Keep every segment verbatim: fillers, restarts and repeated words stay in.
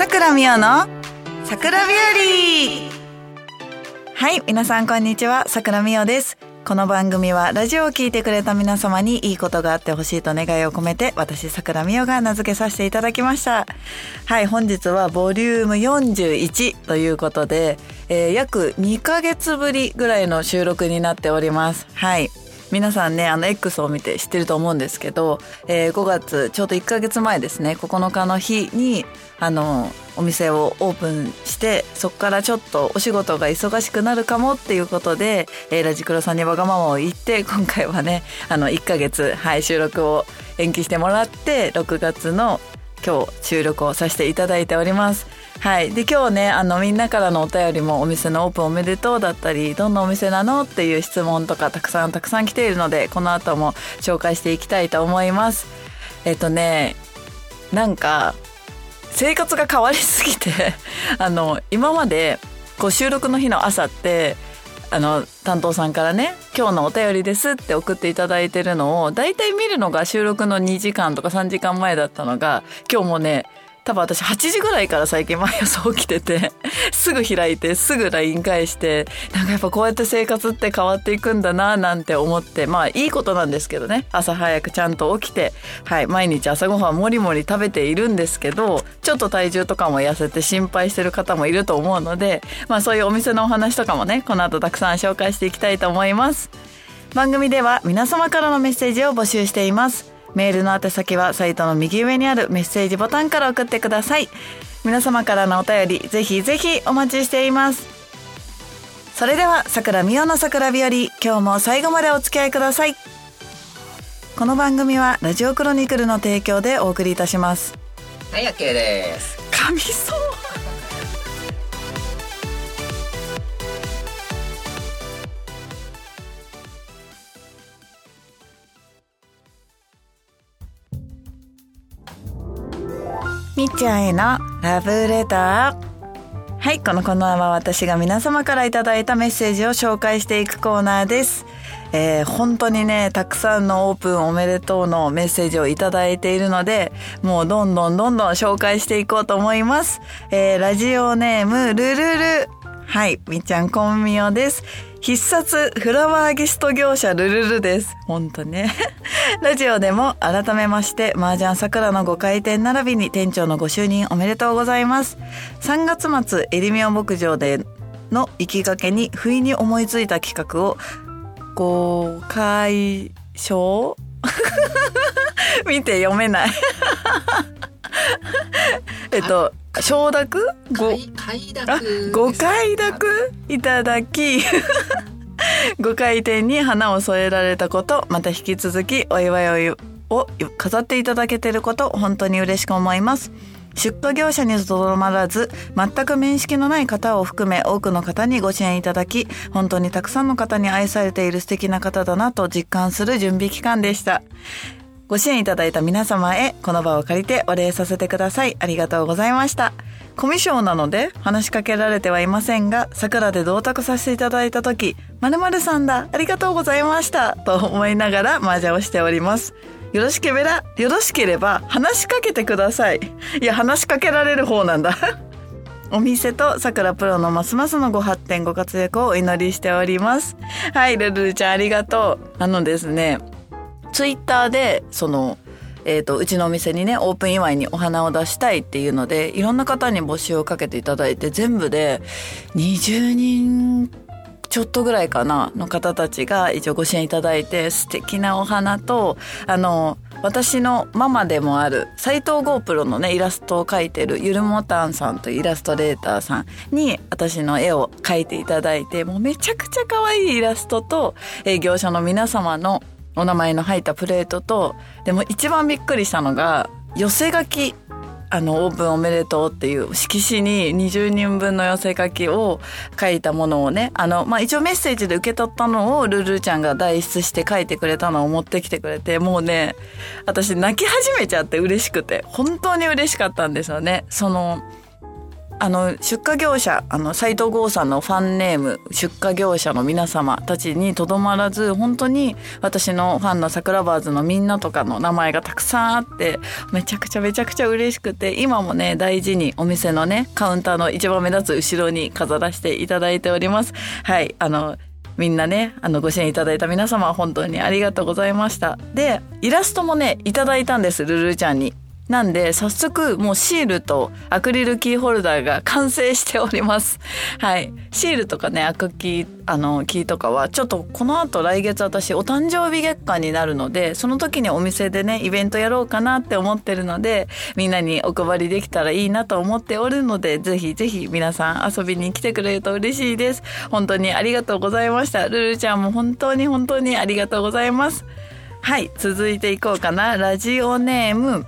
倉美代の桜日和。はい、皆さんこんにちは、桜美代です。この番組はラジオを聞いてくれた皆様にいいことがあってほしいと願いを込めて、私桜美代が名付けさせていただきました。はい、本日はボリュームよんじゅういちということで、えー、約にかげつぶりぐらいの収録になっております。はい、皆さんね、あの X を見て知ってると思うんですけど、えー、ごがつちょうどいっかげつまえですね、ここのかの日にあのお店をオープンして、そこからちょっとお仕事が忙しくなるかもっていうことで、えー、ラジクロさんにわがままを言って、今回はねあのいっかげつ、はい、収録を延期してもらって、ろくがつの今日収録をさせていただいております。はい、で今日ね、あのみんなからのお便りも、お店のオープンおめでとうだったり、どんなお店なのっていう質問とかたくさんたくさん来ているので、この後も紹介していきたいと思います。えっとねなんか生活が変わりすぎてあの今までこう収録の日の朝ってあの担当さんからね、今日のお便りですって送っていただいてるのをだいたい見るのが収録のにじかんとかさんじかんまえだったのが、今日もね多分私はちじぐらいから最近毎朝起きててすぐ開いてすぐ ライン 返して、なんかやっぱこうやって生活って変わっていくんだななんて思って、まあいいことなんですけどね、朝早くちゃんと起きて、はい、毎日朝ごはんもりもり食べているんですけど、ちょっと体重とかも痩せて心配してる方もいると思うので、まあそういうお店のお話とかもね、この後たくさん紹介していきたいと思います。番組では皆様からのメッセージを募集しています。メールの宛先はサイトの右上にあるメッセージボタンから送ってください。皆様からのお便りぜひぜひお待ちしています。それでは桜美代の桜日和、今日も最後までお付き合いください。この番組はラジオクロニクルの提供でお送りいたします。 はい、 OK です。 神そうみっちゃんへのラブレター。はい、このコーナーは私が皆様からいただいたメッセージを紹介していくコーナーです。えー、本当にねたくさんのオープンおめでとうのメッセージをいただいているので、もうどんどんどんどん紹介していこうと思います。えー、ラジオネームルルル。はい、みっちゃんこんみよです。必殺フラワーゲスト業者ルルルです。本当ねラジオでも改めまして麻雀さくらのご開店並びに店長のご就任おめでとうございます。さんがつまつえりみょ牧場での行きがけに不意に思いついた企画をご解消見て読めないえっと承諾ご快諾ご快諾いただきご開店に花を添えられたこと、また引き続きお祝いを飾っていただけていること、本当に嬉しく思います。出荷業者にとどまらず、全く面識のない方を含め多くの方にご支援いただき、本当にたくさんの方に愛されている素敵な方だなと実感する準備期間でした。ご支援いただいた皆様へこの場を借りてお礼させてください。ありがとうございました。コミュ障なので話しかけられてはいませんが、桜で同卓させていただいた時、〇〇さんだ、ありがとうございましたと思いながら麻雀をしております。よろしければよろしければ話しかけてください。いや、話しかけられる方なんだお店とさくらプロのますますのご発展ご活躍をお祈りしております。はい、ルルルちゃんありがとう。あのですね、ツイッターでそのえーと、うちのお店にねオープン祝いにお花を出したいっていうので、いろんな方に募集をかけていただいて、全部でにじゅうにんちょっとぐらいかなの方たちが一応ご支援いただいて、素敵なお花と、あの私のママでもある斉藤ゴープロのねイラストを描いてるゆるもたんさんというイラストレーターさんに私の絵を描いていただいて、もうめちゃくちゃ可愛いイラストと、えー、業者の皆様のお名前の入ったプレートと、でも一番びっくりしたのが寄せ書き、あのオープンおめでとうっていう色紙ににじゅうにんぶんの寄せ書きを書いたものをね、あの、まあ、一応メッセージで受け取ったのをルルちゃんが代筆して書いてくれたのを持ってきてくれて、もうね私泣き始めちゃって嬉しくて、本当に嬉しかったんですよね。そのあの出荷業者、あの斉藤剛さんのファンネーム出荷業者の皆様たちにとどまらず、本当に私のファンの桜バーズのみんなとかの名前がたくさんあって、めちゃくちゃめちゃくちゃ嬉しくて、今もね大事にお店のねカウンターの一番目立つ後ろに飾らせていただいております。はい、あのみんなね、あのご支援いただいた皆様本当にありがとうございました。で、イラストもねいただいたんです、ルルちゃんに。なんで早速もうシールとアクリルキーホルダーが完成しております。はい、シールとかねアクキーあのキーとかはちょっとこの後来月私お誕生日月間になるので、その時にお店でねイベントやろうかなって思ってるので、みんなにお配りできたらいいなと思っておるので、ぜひぜひ皆さん遊びに来てくれると嬉しいです。本当にありがとうございました。ルルちゃんも本当に本当にありがとうございます。はい、続いていこうかな。ラジオネーム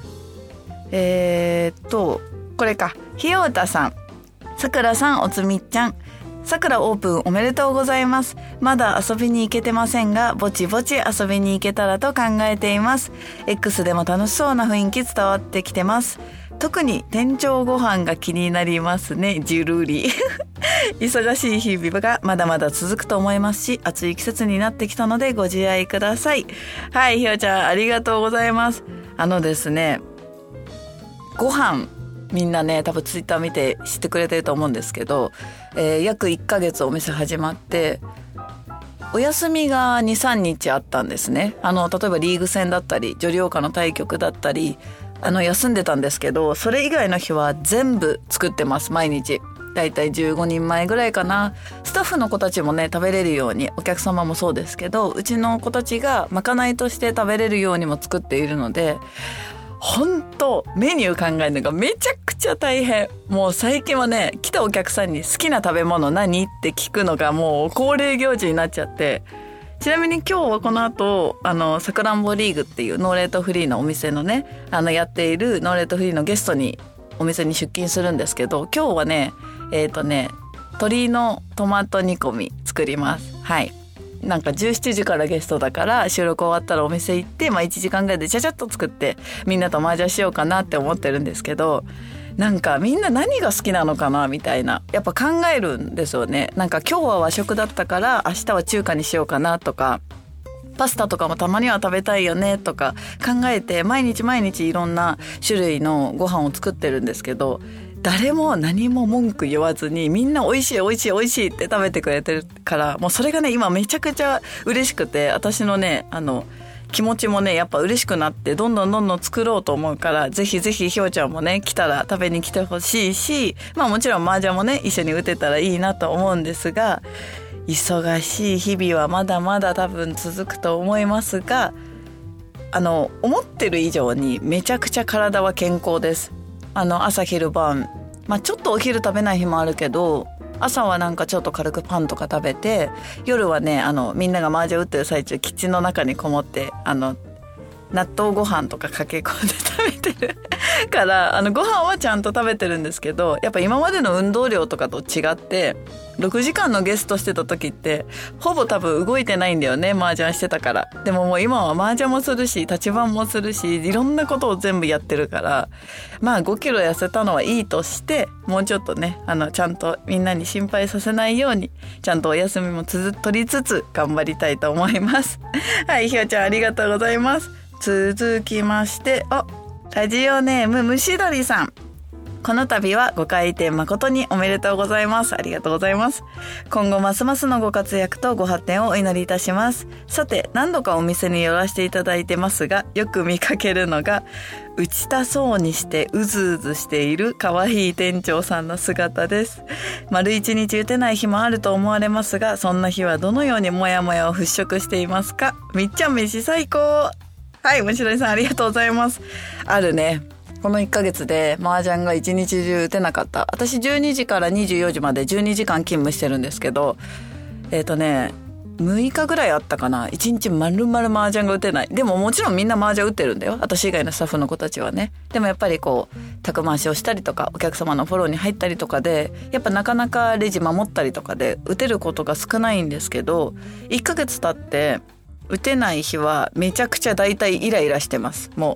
えー、っとこれか、ひようたさん。さくらさん、おつみっちゃん、さくらオープンおめでとうございます。まだ遊びに行けてませんが、ぼちぼち遊びに行けたらと考えています。 X でも楽しそうな雰囲気伝わってきてます。特に店長ご飯が気になりますね、ジュルリ忙しい日々がまだまだ続くと思いますし、暑い季節になってきたのでご自愛ください。はい、ひよちゃんありがとうございます。あのですね、ご飯みんなね多分ツイッター見て知ってくれてると思うんですけど、えー、約いっかげつお店始まってお休みが にさんにちあったんですね。あの例えばリーグ戦だったり女流花の対局だったり、あの休んでたんですけど、それ以外の日は全部作ってます。毎日だいたいじゅうごにんまえぐらいかな。スタッフの子たちもね食べれるように、お客様もそうですけど、うちの子たちがまかないとして食べれるようにも作っているので、本当メニュー考えるのがめちゃくちゃ大変。もう最近はね、来たお客さんに好きな食べ物何って聞くのがもう恒例行事になっちゃって、ちなみに今日はこの後あのさくらんぼリーグっていうノーレートフリーのお店のね、あのやっているノーレートフリーのゲストにお店に出勤するんですけど、今日はねえっとね鶏のトマト煮込み作ります。はい、なんかじゅうしちじからゲストだから、収録終わったらお店行って、まあいちじかんぐらいでちゃちゃっと作ってみんなと麻雀しようかなって思ってるんですけど、なんかみんな何が好きなのかなみたいな、やっぱ考えるんですよね。なんか今日は和食だったから明日は中華にしようかなとか、パスタとかもたまには食べたいよねとか考えて、毎日毎日いろんな種類のご飯を作ってるんですけど、誰も何も文句言わずにみんな美味しい美味しい美味しいって食べてくれてるから、もうそれがね今めちゃくちゃ嬉しくて、私のねあの気持ちもねやっぱ嬉しくなって、どんどんどんどん作ろうと思うから、ぜひぜひひょうちゃんもね来たら食べに来てほしいし、まあもちろん麻雀もね一緒に打てたらいいなと思うんですが、忙しい日々はまだまだ多分続くと思いますが、あの思ってる以上にめちゃくちゃ体は健康です。あの朝昼晩、まあちょっとお昼食べない日もあるけど、朝はなんかちょっと軽くパンとか食べて、夜はねあのみんなが麻雀打ってる最中キッチンの中にこもってあの納豆ご飯とかかけ込んで食べてるから、あのご飯はちゃんと食べてるんですけど、やっぱ今までの運動量とかと違ってろくじかんのゲストしてた時ってほぼ多分動いてないんだよね、麻雀してたから。でももう今は麻雀もするし立ち番もするし、いろんなことを全部やってるから、まあごキロ痩せたのはいいとして、もうちょっとねあのちゃんとみんなに心配させないようにちゃんとお休みもつ取りつつ頑張りたいと思いますはい、ひよちゃんありがとうございます。続きまして、あ、ラジオネーム虫鳥さん。この度はご開店誠におめでとうございます。ありがとうございます。今後ますますのご活躍とご発展をお祈りいたします。さて、何度かお店に寄らせていただいてますが、よく見かけるのが打ちたそうにしてうずうずしている可愛い店長さんの姿です。丸一日打てない日もあると思われますが、そんな日はどのようにモヤモヤを払拭していますか？みっちゃん飯最高。はい、虫鳥さんありがとうございます。あるね。このいっかげつで麻雀が一日中打てなかった。私じゅうにじからにじゅうよじまでじゅうにじかん勤務してるんですけど、えっとね、むいかぐらいあったかな。いちにち丸々麻雀が打てない。でももちろんみんな麻雀打ってるんだよ。私以外のスタッフの子たちはね。でもやっぱりこう、宅回しをしたりとか、お客様のフォローに入ったりとかで、やっぱなかなかレジ守ったりとかで打てることが少ないんですけど、いっかげつ経って打てない日はめちゃくちゃ大体イライラしてます。もう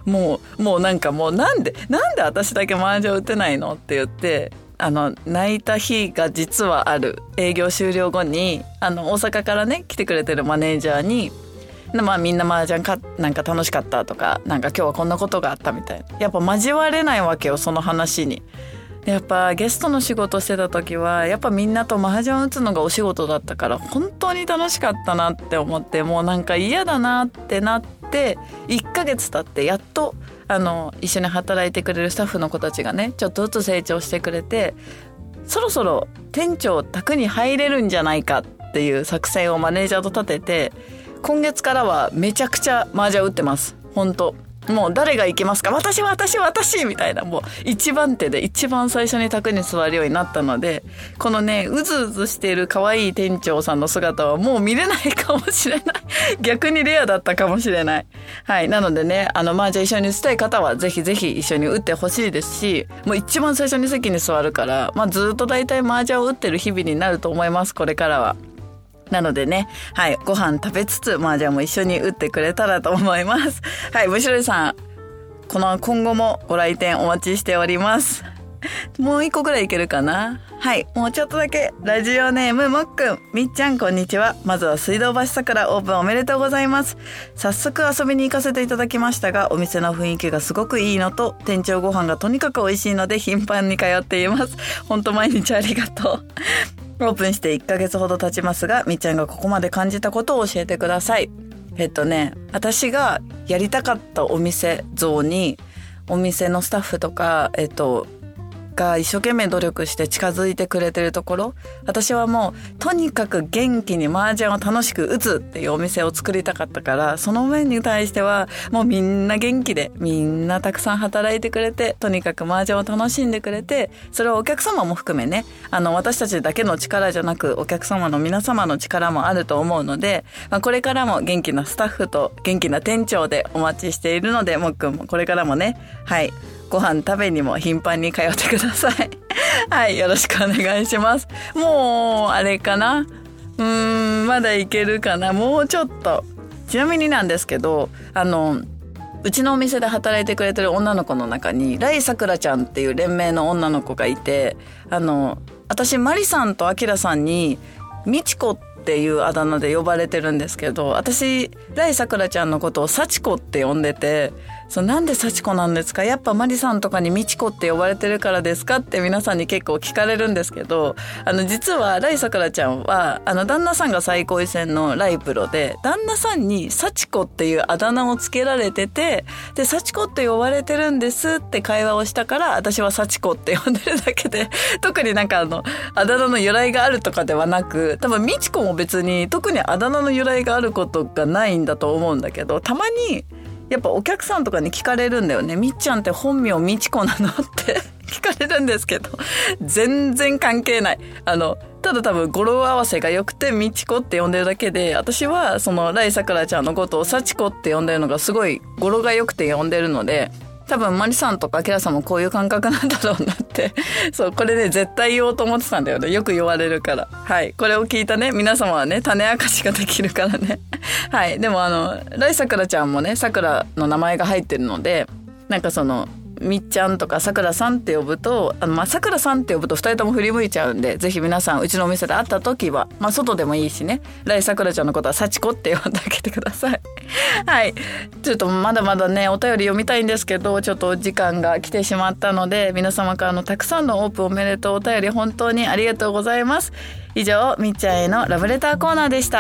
もうもうなんかもうなんでなんで私だけ麻雀打てないのって言ってあの泣いた日が実はある。営業終了後にあの大阪からね来てくれてるマネージャーにまあ、みんな麻雀かなんか楽しかったとかなんか今日はこんなことがあったみたいな、やっぱ交われないわけよその話に。やっぱゲストの仕事してた時はやっぱみんなと麻雀打つのがお仕事だったから本当に楽しかったなって思って、もうなんか嫌だなってなっていっかげつ経ってやっとあの一緒に働いてくれるスタッフの子たちがねちょっとずつ成長してくれて、そろそろ店長宅に入れるんじゃないかっていう作戦をマネージャーと立てて、今月からはめちゃくちゃ麻雀打ってます。本当もう誰が行けますか、私私私みたいな、もう一番手で一番最初に卓に座るようになったので、このねうずうずしている可愛い店長さんの姿はもう見れないかもしれない逆にレアだったかもしれない。はい、なのでねあの麻雀一緒に打ちたい方はぜひぜひ一緒に打ってほしいですし、もう一番最初に席に座るから、まあ、ずっと大体麻雀を打ってる日々になると思いますこれからは。なのでね、はい、ご飯食べつつ麻雀も一緒に打ってくれたらと思います。はい、むしろさん、この今後もご来店お待ちしております。もう一個ぐらいいけるかな。はい、もうちょっとだけ。ラジオネームもっくん、みっちゃんこんにちは。まずは水道橋桜オープンおめでとうございます。早速遊びに行かせていただきましたが、お店の雰囲気がすごくいいのと店長ご飯がとにかく美味しいので頻繁に通っています。本当毎日ありがとう。オープンしていっかげつほど経ちますが、みっちゃんがここまで感じたことを教えてください。えっとね、私がやりたかったお店像に、お店のスタッフとか、えっと、が一生懸命努力して近づいてくれてるところ、私はもうとにかく元気に麻雀を楽しく打つっていうお店を作りたかったから、その面に対してはもうみんな元気でみんなたくさん働いてくれて、とにかく麻雀を楽しんでくれて、それはお客様も含めね、あの私たちだけの力じゃなくお客様の皆様の力もあると思うので、まあ、これからも元気なスタッフと元気な店長でお待ちしているので、もっくんもこれからもね、はいご飯食べにも頻繁に通ってください。はい、よろしくお願いします。もう、あれかな？うーん、まだいけるかな？もうちょっと。ちなみになんですけど、あの、うちのお店で働いてくれてる女の子の中に、ライさくらちゃんっていう連名の女の子がいて、あの、私、マリさんとアキラさんに、ミチコっていうあだ名で呼ばれてるんですけど、私、ライさくらちゃんのことをサチコって呼んでて、そう、なんで幸子なんですか？やっぱマリさんとかにみちこって呼ばれてるからですかって皆さんに結構聞かれるんですけど、あの実はライさくらちゃんはあの旦那さんが最高位戦のライプロで、旦那さんに幸子っていうあだ名をつけられてて、で幸子って呼ばれてるんですって会話をしたから、私は幸子って呼んでるだけで、特になんかあのあだ名の由来があるとかではなく、多分みちこも別に特にあだ名の由来があることがないんだと思うんだけど、たまにやっぱお客さんとかに聞かれるんだよね。みっちゃんって本名みちこなのって聞かれるんですけど、全然関係ない。あの、ただ多分語呂合わせが良くてみちこって呼んでるだけで、私はそのライさくらちゃんのことをさちこって呼んでるのがすごい語呂が良くて呼んでるので、多分マリさんとかキラさんもこういう感覚なんだろうなってそう、これで、ね、絶対言おうと思ってたんだよね。よく言われるから。はい、これを聞いたね皆様はね、種明かしができるからねはい、でもあのライさくらちゃんもね、さくらの名前が入ってるので、なんかそのみっちゃんとかさくらさんって呼ぶと、あのまあさくらさんって呼ぶとふたりとも振り向いちゃうんで、ぜひ皆さんうちのお店で会った時は、まあ外でもいいしね、ライさくらちゃんのことはさちこって呼んであげてくださいはい、ちょっとまだまだねお便り読みたいんですけど、ちょっと時間が来てしまったので、皆様からのたくさんのオープンおめでとうお便り本当にありがとうございます。以上、みっちゃんへのラブレターコーナーでした。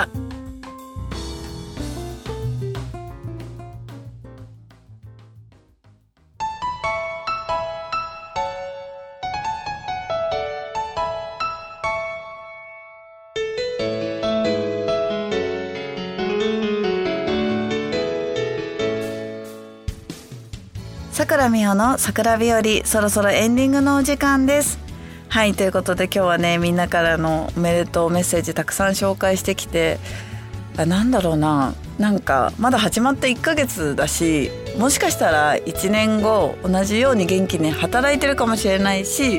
桜美穂の桜日和、そろそろエンディングのお時間です。はい、ということで今日はね、みんなからのおめでとうメッセージたくさん紹介してきて、あ、なんだろうな、なんかまだ始まっていっかげつだし、もしかしたらいちねんご同じように元気に働いてるかもしれないし、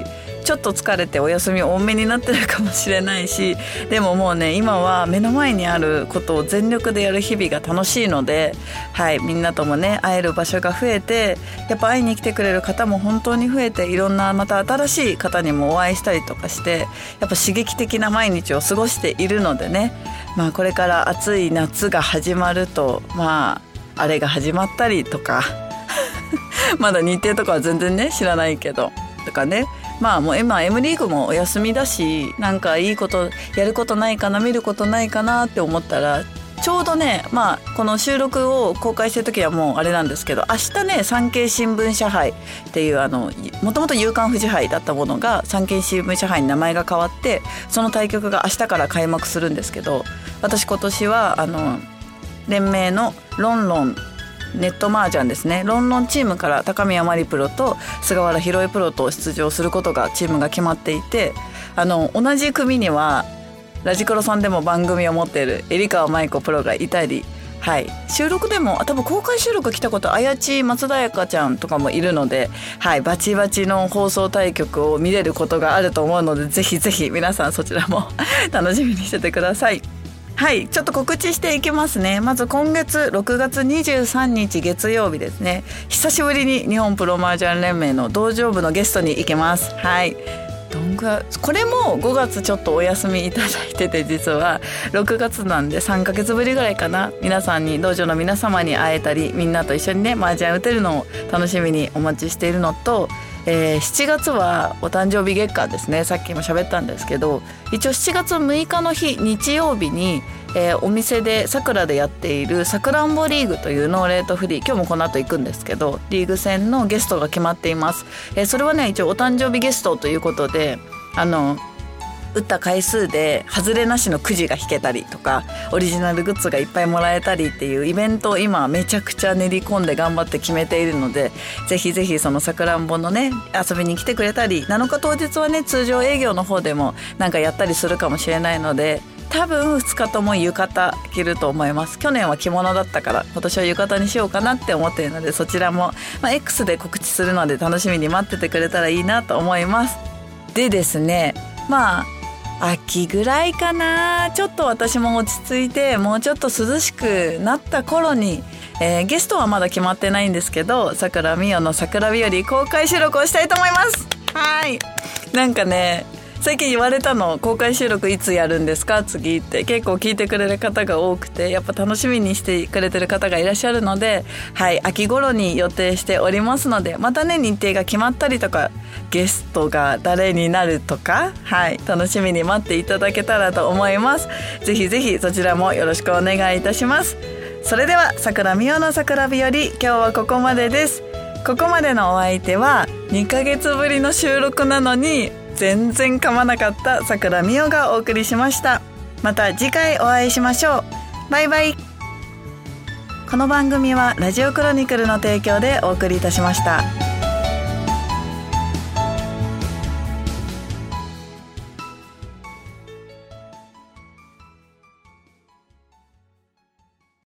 ちょっと疲れてお休み多めになってるかもしれないし、でももうね今は目の前にあることを全力でやる日々が楽しいので、はい、みんなともね会える場所が増えて、やっぱ会いに来てくれる方も本当に増えて、いろんなまた新しい方にもお会いしたりとかして、やっぱ刺激的な毎日を過ごしているのでね、まあこれから暑い夏が始まると、まああれが始まったりとかまだ日程とかは全然ね知らないけどとかね、まあもう今 M リーグもお休みだし、なんかいいことやることないかな、見ることないかなって思ったら、ちょうどね、まあこの収録を公開してる時はもうあれなんですけど、明日ね産経新聞社杯っていう、あのもともと夕刊フジ杯だったものが産経新聞社杯に名前が変わって、その対局が明日から開幕するんですけど、私今年はあの連盟のロンロンネット麻雀ですね、ロンロンチームから高宮真理プロと菅原弘恵プロと出場することがチームが決まっていて、あの同じ組にはラジクロさんでも番組を持っている入川舞子プロがいたり、はい、収録でも多分公開収録来たことあやち松田彩香ちゃんとかもいるので、はい、バチバチの放送対局を見れることがあると思うので、ぜひぜひ皆さんそちらも楽しみにしててください。はい、ちょっと告知していきますね。まず今月ろくがつにじゅうさんにち月曜日ですね、久しぶりに日本プロ麻雀連盟の道場部のゲストに行きます。はい、どんぐらいこれもごがつちょっとお休みいただいてて、実はろくがつなんでさんかげつぶりぐらいかな、皆さんに道場の皆様に会えたり、みんなと一緒にね麻雀打てるのを楽しみにお待ちしているのと、えー、しちがつはお誕生日月間ですね。さっきも喋ったんですけど、一応しちがつむいかの日日曜日に、えー、お店でさくらでやっているさくらんぼリーグというノーレートフリー、今日もこの後行くんですけど、リーグ戦のゲストが決まっています。えー、それはね一応お誕生日ゲストということで、あの打った回数で外れなしのくじが引けたりとか、オリジナルグッズがいっぱいもらえたりっていうイベントを今めちゃくちゃ練り込んで頑張って決めているので、ぜひぜひそのさくらんぼのね遊びに来てくれたり、なのか当日はね通常営業の方でもなんかやったりするかもしれないので、多分ふつかとも浴衣着ると思います。去年は着物だったから今年は浴衣にしようかなって思っているので、そちらも、まあ、X で告知するので楽しみに待っててくれたらいいなと思います。でですね、まあ秋ぐらいかな、ちょっと私も落ち着いてもうちょっと涼しくなった頃に、えー、ゲストはまだ決まってないんですけど、さくらみおの桜日和公開収録をしたいと思います。はい、なんかね最近言われたの、公開収録いつやるんですか次って結構聞いてくれる方が多くて、やっぱ楽しみにしてくれてる方がいらっしゃるので、はい、秋頃に予定しておりますので、またね日程が決まったりとかゲストが誰になるとか、はい、楽しみに待っていただけたらと思います。ぜひぜひそちらもよろしくお願いいたします。それではさくらみおの桜日和、今日はここまでです。ここまでのお相手はにかげつぶりの収録なのに全然噛まなかったさくらみおがお送りしました。また次回お会いしましょう。バイバイ。この番組はラジオクロニクルの提供でお送りいたしました。